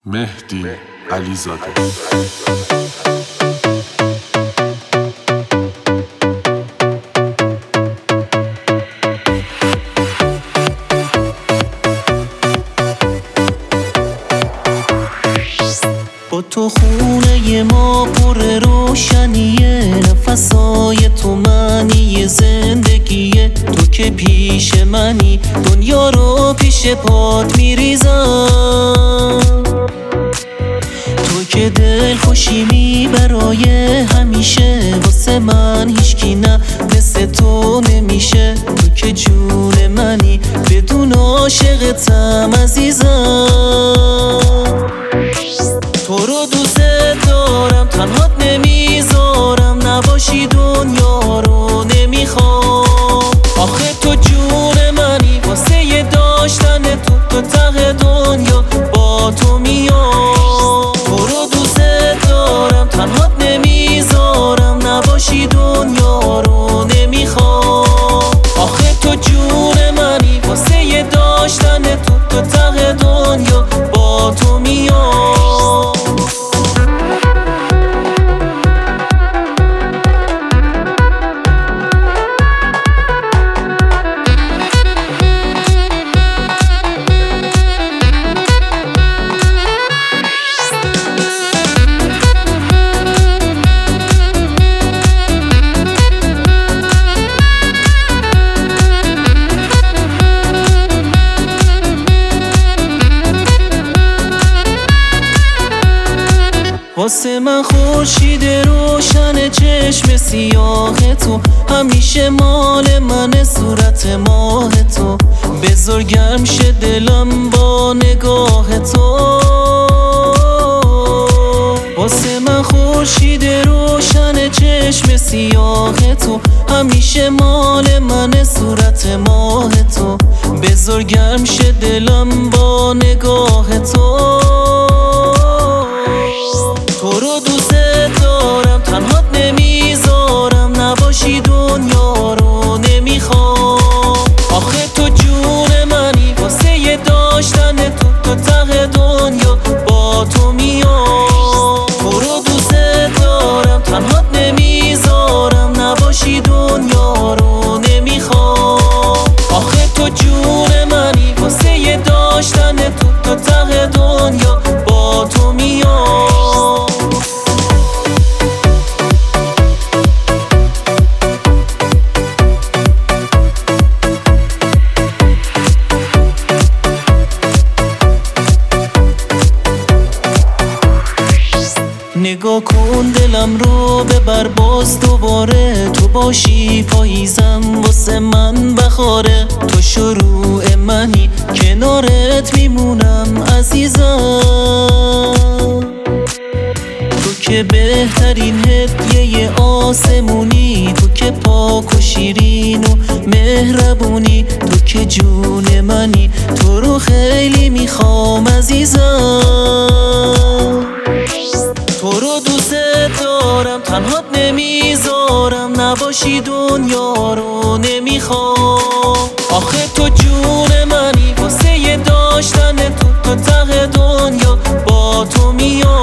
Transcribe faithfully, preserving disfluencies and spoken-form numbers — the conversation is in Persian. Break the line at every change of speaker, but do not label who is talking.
مهدی علیزاده.
با تو خونه ما پر روشنیه، نفسای تو معنی زندگیه. تو که پیش منی دنیا رو پیش پات میریزم، تو که دل خوشیمی برای همیشه. واسه من هیچکی نه مثل تو نمیشه، تو که جون منی بدون عاشقتم عزیزم. تو رو دوست دارم تنهات نمیذارم، نباشی دنیا رو نمیخوام. آخه تو جون منی واسه یه داشتن تو، تو ته دنیا با تو میام. تو رو دوست دارم تنهات نمیذارم، نباشی دنیا رو نمیخوام. آخه تو جون منی واسه یه داشتن تو، تو ته دنیا با تو میام. واسه من خورشید روشن چشم سیاه تو، همیشه مال من صورت ماه تو. بذار گرم شه دلم با نگاه تو. واسه من خورشید روشن چشم سیاه تو، همیشه مال من صورت ماه تو. بذار گرم شه دلم با نگاه تو. تو رو دوست دارم تنهات نمیذارم، نباشی دنیا رو نمیخوام. آخه تو جون منی واسه یه داشتن تو، تو ته دنیا با تو میام. تو رو دوست دارم تنهات نمیذارم، نباشی دنیا رو نمیخوام. آخه تو جون منی واسه یه داشتن تو، تو ته دنیا با تو میام. نگاه کن دلم رو ببر باز دوباره، تو باشی پاییزم واسه من بخاره. تو شروع منی کنارت میمونم عزیزم. تو که بهترین هدیه آسمونی، تو که پاک و شیرین و مهربونی. تو که جون منی تو رو خیلی میخوام عزیزم. تو رو دوست دارم تنهات نمیذارم، نباشی دنیا رو نمیخوام. آخه تو جون منی واسه یه داشتن تو، تو ته دنیا با تو میام.